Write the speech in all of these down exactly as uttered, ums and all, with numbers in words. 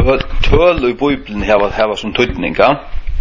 töl töl i Bibeln har har som tydning, ja.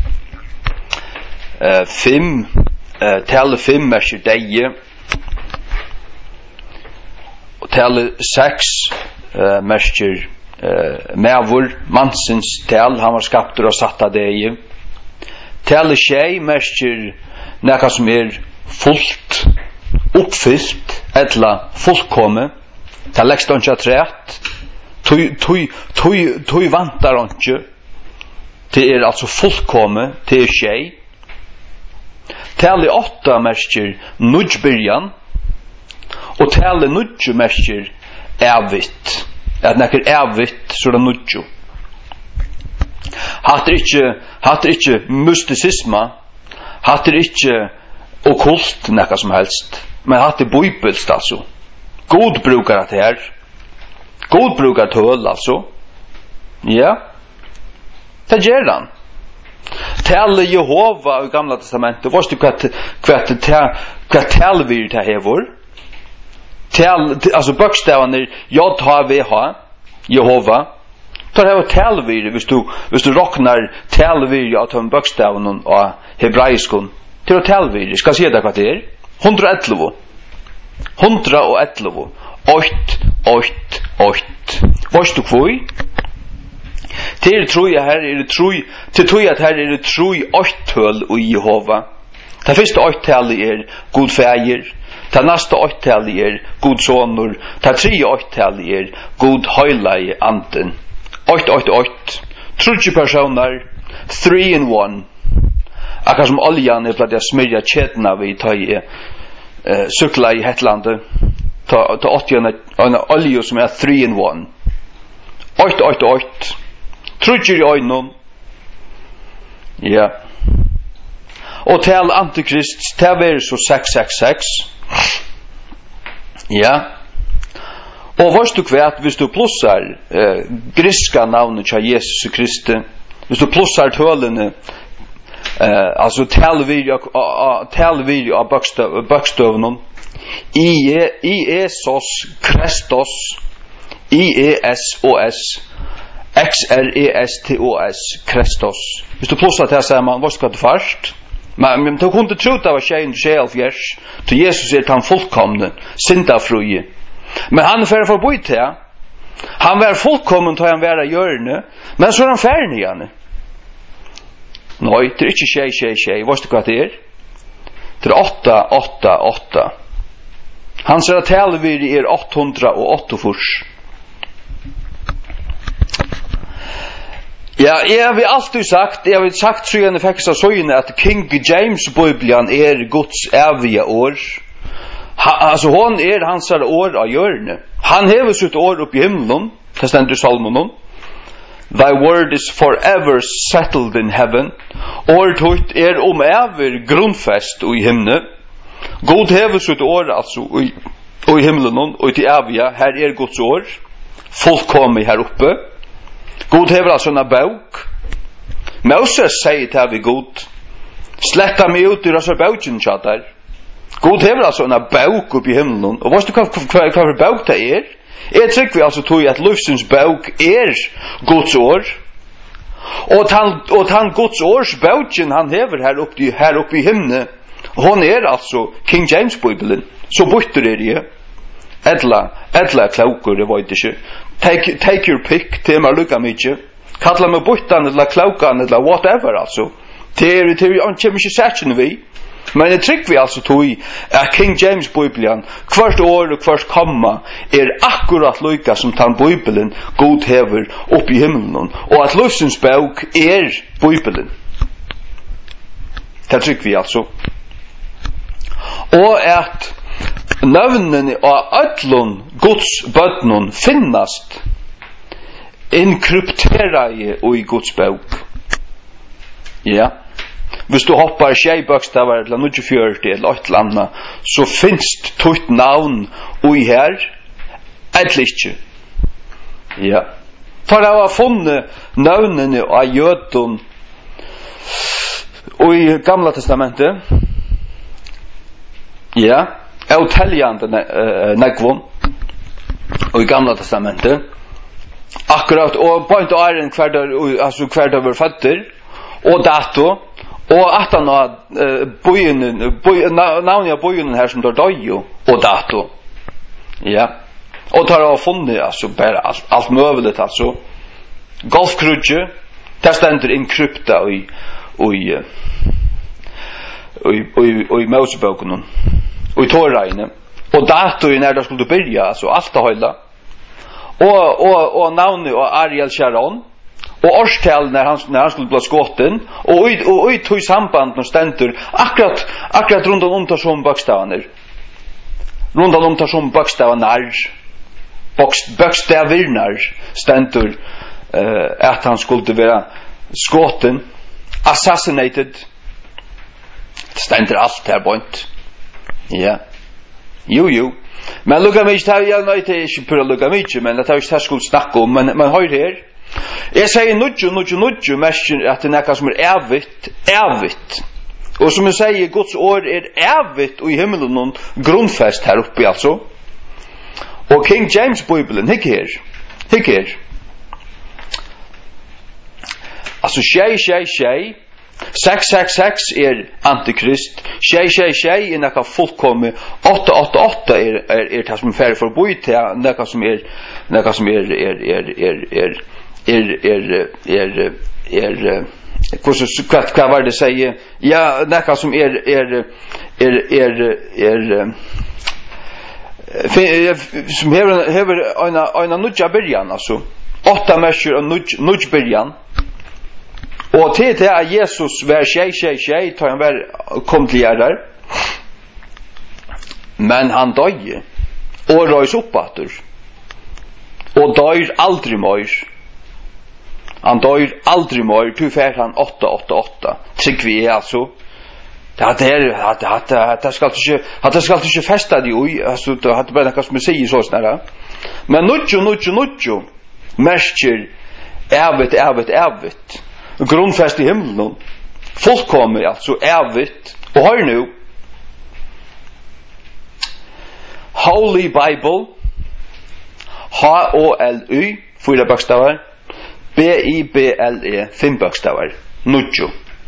Eh fem eh tal fem merker deie. Og tal seks eh merker eh mervur mansins tal han var skaptur og satta deie. Tal sju merker nakar som er fullt uppfyllt ella fullkomme. Ta leggst onja trætt. Tui tui tui tui vantar onja. Det er altså fullkomme til sju. Tale åtta merker nudjbyrjan. Og tale nudju merker ervitt. At nekker ervitt så det nudju. Hatter ikkje hatter ikkje mysticisma. Hatter ikkje okkult nekka som helst. Men hatter bibelst altså. God brukar det her. God brukar tøl altså. Ja. Det gjør han. Tale Jehova i Gamla testamentet. Varst du hva hva tale vi det hever? Tale, altså bokstavene J H V H Jehova. Tar det her tale vi hvis du hvis du råknar tale vi at han bokstavene av hebraiskon. Til å tale vi. Skal jeg si det hva det er? hundra og elleve. hundra og elleve. Ocht, ocht, ocht. Varst du kvoi? Til tror jeg her er det tror til tror jeg at her er det tror åttøl og Jehova. Det første åttølet er god feir. Det neste åttølet er god sonur. Det tredje åttølet er god høylei anden. Ått, ått, ått. Trudje personer. Three in one. Akkurat som oljan er platt jeg smyrja kjedna vi ta i uh, sukla i Hetlandet. Ta, ta åtti en olje som er three in one. Ått, ått, ått. Trudger i øynene. Ja. Og til Antikrist, til er så seks seks seks. Ja. Og varst du kvært, hvis du plussar eh, griska navnet til Jesus Kristi, hvis du plussar tølene, eh, altså talviri av bøkstøvnen, I E S O S, Kristos, I E S O S, X R E S T O S, Kristos. Hvis du plussar til sier man, varst du kvært først? Men, men du kunne tro det var tjejen sjelfjers, til Jesus er han fullkomne, syndafruje. Men han er forbi til, han var fullkommen til han være hjørne, men så er han ferdig igjen. Nei, det er ikke tjej, tjej, tjej. Varst du hva det er? Det er åtta, åtta, åtta. Han sier at taleviri er åttahundra og åttafors. Ja, jeg har alltid sagt, jeg har sagt så gjerne faktisk av søgene at King James Bibelen er Guds evige år. Ha, altså hon er hans år av hjørne. Han hever sitt år opp i himmelen, det stender i salmen. Thy word is forever settled in heaven. Året høyt er om ever grunnfest i himmelen. God hever sitt år altså i, i himmelen og til evige. Her er Guds år. Fullkomlig her oppe. God hever altså en bøk. Moses sier til vi god. Sletta meg ut i rasa bøkken tjadar. God hever altså en bøk opp i himmelen. Og vet du hva, hva, hva for bøk det er? Jeg trykker vi altså tog at livsens bøk er Guds år. Og tan, og tan Guds års bøkken han hever her oppe her opp i himmelen. Hon er altså King James Bibelen. Så bytter er det. Edla, edla klaukur, det vet ikke. Take, take your pick, til meg lukka mykje. Kalla meg byttan, eller klaukan, eller whatever, altså. Det er, det er, han kommer ikke sætjen vi. Men jeg trygg vi altså tog at King James Bibelen, hvert år og hvert komma, er akkurat lukka som tan Bibelen god hever opp i himmelen. Og at livsens bøk er Bibelen. Det trygg vi altså. Og at nøvnene av öllun Guds bøtnun finnast inkrypterai i Guds bøk. Ja. Hvis du hoppar tjei bøkstavar eller nittifjørti eller åtte landa, så finst tutt navn ui her, eller ikkje. Ja. For jeg har funnet navnene av jødun og i Gamla testamentet. Ja. Eutaljande uh, negvon og i Gamla testamentet. Akkurat, og point og iron kvar der, altså kvar der var fatter, og dato, og at han har bojen, navnet av bojen her som der døy, og dato. Ja. Og tar av funnet, altså, bare alt, alt møvelet, altså. Golfkrudje, der stender inn krypta i, i, i, i, i Mosebøkene, og i Toraine, og datoen er der skulle du byrja, altså, alt det høyla. Og, og, og navnet av Ariel Sharon, og årstal når han, når han skulle bli skåten, og, og, og, og tog samband når stender, akkurat, akkurat rundt om tar som bøkstavene, rundt om tar som bøkstavene, bøkstavirnar stender, Uh, at han skulle være skåten, assassinated, det stender alt her bort. Ja. Jo, jo. Men lukka mig ikke, jeg nøy til ikke pura lukka mig ikke, men det er ikke det skulle snakke om, men, men høyre her. Jeg sier nudju, nudju, nudju, mest at det er nekka som er evigt, evigt. Og som jeg sier, Guds år er evigt og i himmelen noen grunnfest her oppe, altså. Og King James Bibelen, hikk her, hikk her. Altså, tjei, tjei, tjei, seks, seks, seks er antikrist, tjei, tjei, tjei er nekka fullkomme, åtta, åtta, åtta er, er, er det som er ferdig for å bo i til, nekka som er, nekka som er, er, er, er, er, er, er, er, er, er, hva, hva var det sier? Ja, nekka som er, er, er, er, er, er, som hever, hever øyna, øyna nudja byrjan, altså, åtta mesjer og nudj, nudj byrjan, og til det at Jesus var tjei, tjei, tjei, tar han var kom til gjerder. Men han døg, og røys oppater, og døg aldri mer. Han døg aldri mer, tu fær han åtta, åtta, åtta. Trygg vi er altså. Det er, det skal ikke, det skal ikke festa de ui, altså, det er bare noe som jeg sier så snarere. Men nudjo, nudjo, nudjo, merker, evigt, evigt, evigt. Grunnfest i himmelen, fullkommet, altså evigt, og hør nu, Holy Bible, H O L Y, fyra bokstaver, B I B L E, fem bokstaver, nudjo.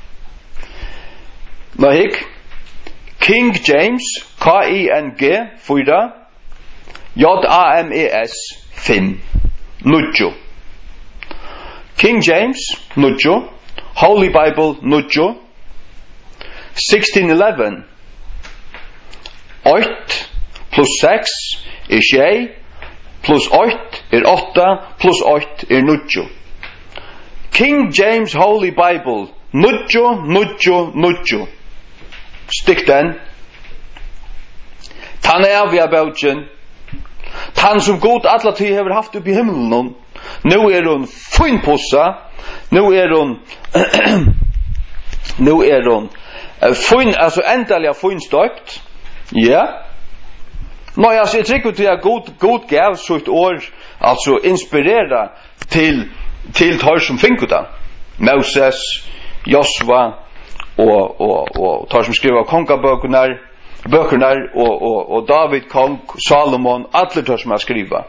Nå hikk, King James, K I N G, fyra, J A M E S, fem, nudjo. King James, nudjo. Holy Bible, nudjo. sixteen eleven. eight plus six er tjei, plus eight er åtta, plus eight er nudjo. King James Holy Bible, nudjo, nudjo, nudjo. Stikk den. Tan er vi av bautjen. Tan som god atla tid hever haft upp i himmelen. Nu er hon finpussa, nu er hon nu er hon fin, altså endelig finstøkt. Ja. Nå, altså, jeg trykker til at god, god gav så et år, altså inspirera til til tar som finner det. Moses, Josva og, og, og tar som skriver kongabøkene, bøkene og, og, og David, kong, Salomon, alle tar som har skrivet.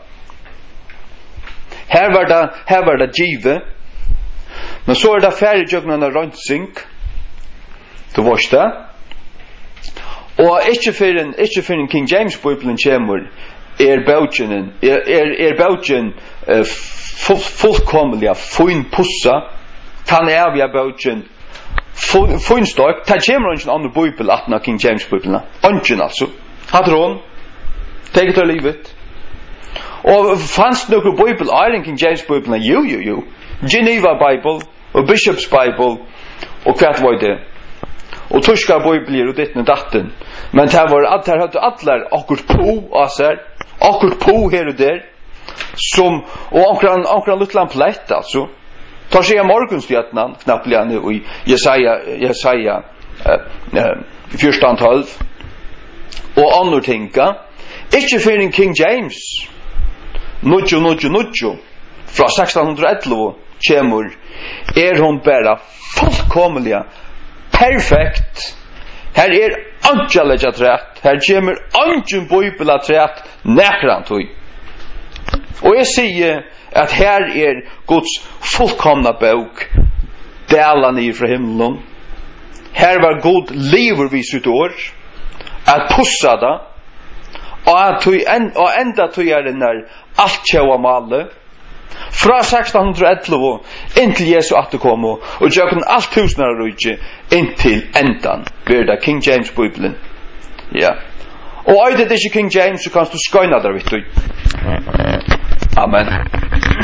Her var det, her var det givet. Men så er det færre jøgnene røntsing. Du varst det. Og ikke for en, ikke for en King James Bibelen kommer, er bautjenen, er, er, er bautjen uh, fullkomlig fin pussa. Tan er vi bautjen fin støk. Ta kommer ikke en annen Bibel at King James Bibelen. Ønsken altså. Hadde hun. Teget av livet. Og fanns nokre Bibel, er King James Bibel, jo, jo, jo. Geneva Bible, og Bishop's Bible, og hvert var det. Og tyska Bibler, og ditt og datten. Men det var at her hadde atler akkurat på av seg, akkurat på her og der, som, og akkurat, akkurat litt lamplett, altså. Ta seg av morgenstjøtnen, knapt lene, og Jesaja, Jesaja, fjorten tolv, og andre tinga, ikke for en King James, nudjo, nudjo, nudjo, fra sexton elleve kjemur, er hon bara fullkomlig perfekt. Her er angelega trætt, her kjemur angen bøybela trætt nekrant hui. Og jeg sier at her er Guds fullkomna bok dela ner fra himmelen. Her var god lever vi sitt år at pussa da og at en, og enda tøyer den der alt kjøva male fra sexton elleve inntil Jesu atterkomo og jøkken alt tusenar rujtje inntil endan blir det King James Bibelen. Ja. Og øyde det ikke King James så kan du skøyna der, vet du. Amen.